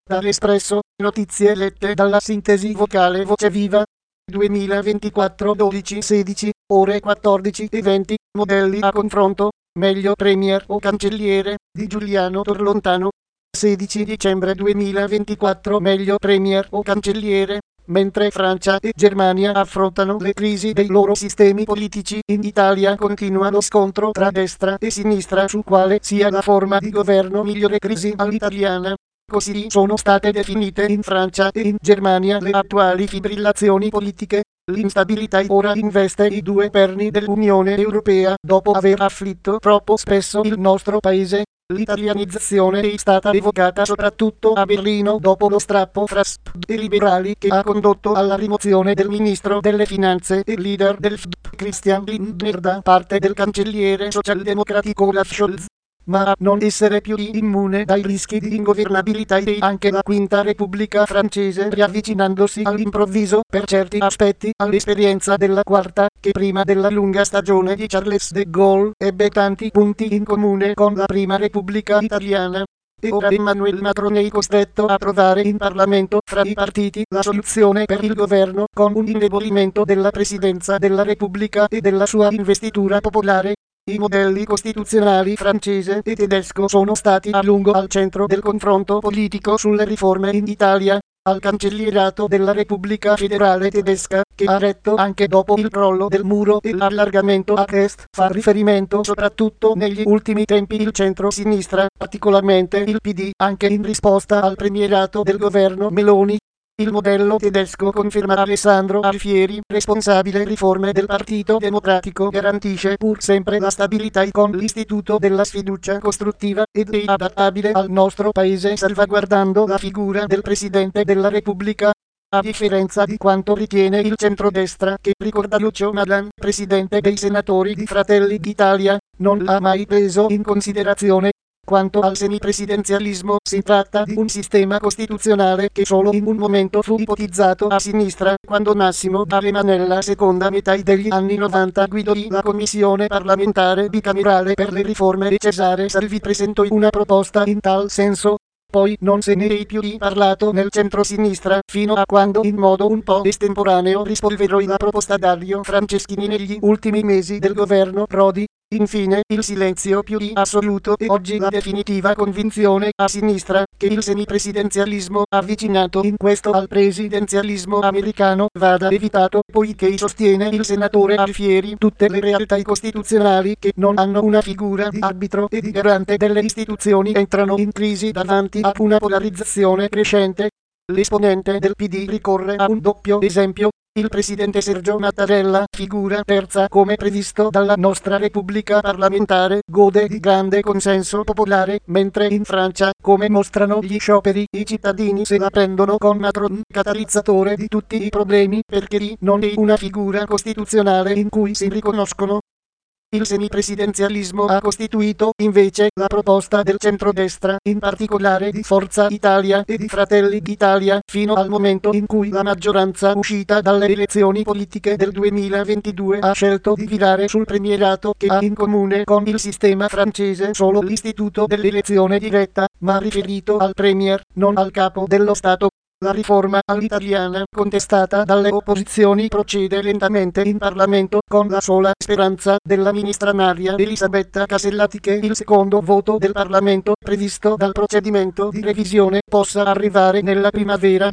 Dall'Espresso, notizie lette dalla sintesi vocale Voce Viva. 2024 12-16, ore 14:20, modelli a confronto, meglio Premier o Cancelliere, di Giuliano Torlontano. 16 dicembre 2024 meglio Premier o Cancelliere. Mentre Francia e Germania affrontano le crisi dei loro sistemi politici, in Italia continua lo scontro tra destra e sinistra su quale sia la forma di governo migliore crisi all'italiana. Così sono state definite in Francia e in Germania le attuali fibrillazioni politiche. L'instabilità ora investe i due perni dell'Unione Europea dopo aver afflitto troppo spesso il nostro paese. L'italianizzazione è stata evocata soprattutto a Berlino dopo lo strappo fra SPD e liberali che ha condotto alla rimozione del ministro delle finanze e leader del FDP Christian Lindner da parte del cancelliere socialdemocratico Olaf Scholz. Ma a non essere più immune dai rischi di ingovernabilità è anche la Quinta Repubblica francese, riavvicinandosi all'improvviso per certi aspetti all'esperienza della Quarta, che prima della lunga stagione di Charles de Gaulle ebbe tanti punti in comune con la Prima Repubblica italiana. E ora Emmanuel Macron è costretto a trovare in Parlamento fra i partiti la soluzione per il governo con un indebolimento della Presidenza della Repubblica e della sua investitura popolare. I modelli costituzionali francese e tedesco sono stati a lungo al centro del confronto politico sulle riforme in Italia. Al cancellierato della Repubblica Federale Tedesca, che ha retto anche dopo il crollo del muro e l'allargamento a est, fa riferimento soprattutto negli ultimi tempi il centro-sinistra, particolarmente il PD, anche in risposta al premierato del governo Meloni. Il modello tedesco, conferma Alessandro Alfieri, responsabile riforme del Partito Democratico, garantisce pur sempre la stabilità con l'istituto della sfiducia costruttiva ed è adattabile al nostro paese salvaguardando la figura del Presidente della Repubblica. A differenza di quanto ritiene il centrodestra, che ricorda Lucio Madan, presidente dei senatori di Fratelli d'Italia, non l'ha mai preso in considerazione. Quanto al semipresidenzialismo, si tratta di un sistema costituzionale che solo in un momento fu ipotizzato a sinistra, quando Massimo D'Alema nella seconda metà degli anni 90 guidò la commissione parlamentare bicamerale per le riforme e Cesare Salvi presentò una proposta in tal senso. Poi non se ne è più riparlato nel centro-sinistra, fino a quando in modo un po' estemporaneo rispolverò la proposta Dario Franceschini negli ultimi mesi del governo Prodi. Infine, il silenzio più assoluto e oggi la definitiva convinzione a sinistra che il semipresidenzialismo avvicinato in questo al presidenzialismo americano vada evitato, poiché sostiene il senatore Alfieri tutte le realtà costituzionali che non hanno una figura di arbitro e di garante delle istituzioni entrano in crisi davanti a una polarizzazione crescente. L'esponente del PD ricorre a un doppio esempio. Il presidente Sergio Mattarella, figura terza come previsto dalla nostra Repubblica parlamentare, gode di grande consenso popolare, mentre in Francia, come mostrano gli scioperi, i cittadini se la prendono con Macron, catalizzatore di tutti i problemi, perché lì non è una figura costituzionale in cui si riconoscono. Il semipresidenzialismo ha costituito, invece, la proposta del centrodestra, in particolare di Forza Italia e di Fratelli d'Italia, fino al momento in cui la maggioranza uscita dalle elezioni politiche del 2022 ha scelto di virare sul premierato che ha in comune con il sistema francese solo l'istituto dell'elezione diretta, ma riferito al premier, non al capo dello Stato. La riforma all'italiana, contestata dalle opposizioni, procede lentamente in Parlamento con la sola speranza della ministra Maria Elisabetta Casellati che il secondo voto del Parlamento previsto dal procedimento di revisione possa arrivare nella primavera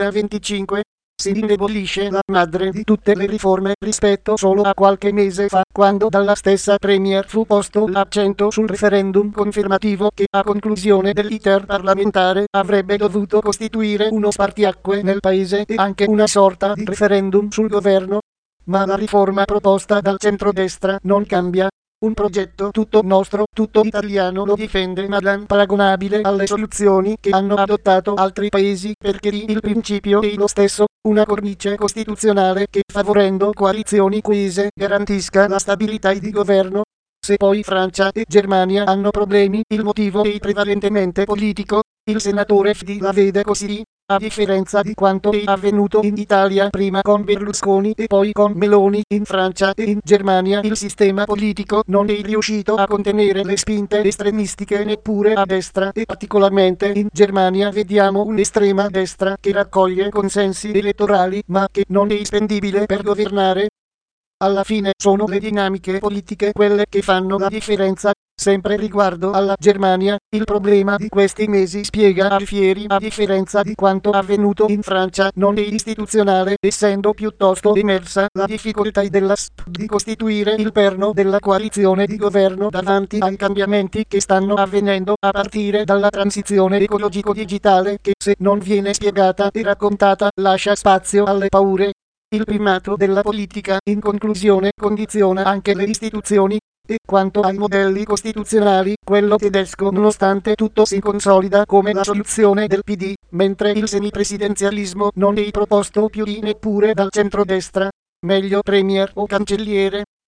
2025. Si indebolisce la madre di tutte le riforme rispetto solo a qualche mese fa, quando dalla stessa Premier fu posto l'accento sul referendum confermativo che, a conclusione dell'iter parlamentare, avrebbe dovuto costituire uno spartiacque nel paese e anche una sorta di referendum sul governo. Ma la riforma proposta dal centrodestra non cambia. Un progetto tutto nostro, tutto italiano lo difende Madan, paragonabile alle soluzioni che hanno adottato altri paesi, perché lì il principio è lo stesso, una cornice costituzionale che, favorendo coalizioni coese, garantisca la stabilità di governo. Se poi Francia e Germania hanno problemi, il motivo è prevalentemente politico. Il senatore FD la vede così. a differenza di quanto è avvenuto in Italia prima con Berlusconi e poi con Meloni, in Francia e in Germania il sistema politico non è riuscito a contenere le spinte estremistiche neppure a destra e particolarmente in Germania vediamo un'estrema destra che raccoglie consensi elettorali ma che non è spendibile per governare. Alla fine sono le dinamiche politiche quelle che fanno la differenza. Sempre riguardo alla Germania, il problema di questi mesi spiega Alfieri a differenza di quanto avvenuto in Francia non è istituzionale, essendo piuttosto emersa la difficoltà della SP di costituire il perno della coalizione di governo davanti ai cambiamenti che stanno avvenendo a partire dalla transizione ecologico-digitale che se non viene spiegata e raccontata lascia spazio alle paure. Il primato della politica, in conclusione, condiziona anche le istituzioni. E quanto ai modelli costituzionali, quello tedesco nonostante tutto si consolida come la soluzione del PD, mentre il semipresidenzialismo non è proposto più di neppure dal centrodestra. Meglio premier o cancelliere.